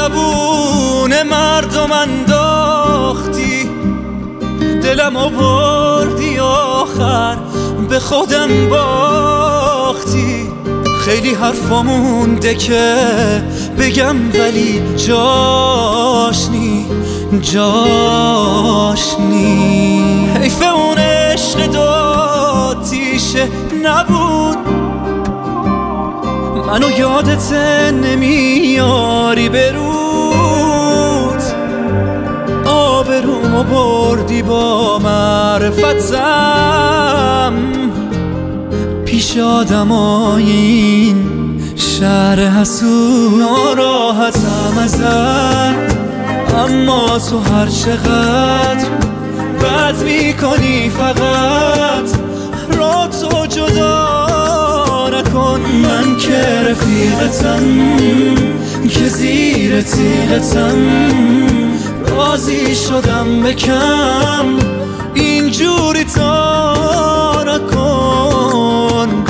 زبون مردم انداختی، دلم آوردی آخر به خودم باختی. خیلی حرفا مونده که بگم ولی جاش نی. حیف اون عشق داتیشه نبود، منو یادت نمیاری برود. آبرومو بردی با معرفتم پیش آدمای این شهر حسود. ناراحتم ازت اما تو هر چقدر بد میکنی فقط را تو جدا نکن. من که رفیقتم که زیر تیغتم راضی شدم بکم اینجوری تا نکن.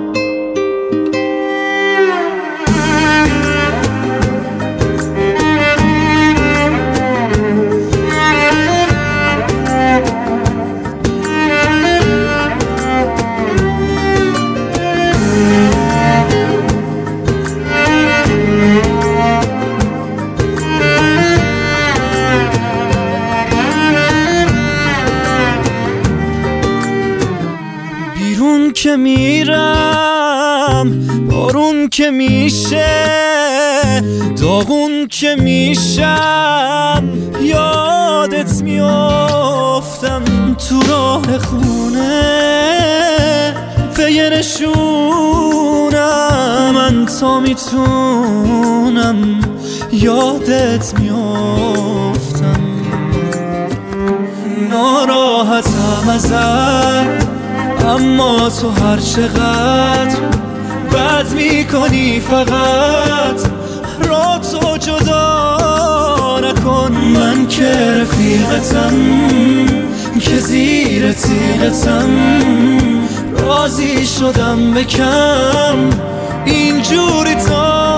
بیرون که میرم بارون که میشه، داغون که میشم یادت میافتم تو راه خونه. پی نشونم من تا میتونم یادت میافتم. ناراحتم ازت اما تو هر چقدر بد میکنی فقط را تو جدا نکن. من که رفیقتم که زیر تیغتم راضی شدم بکم اینجوری تا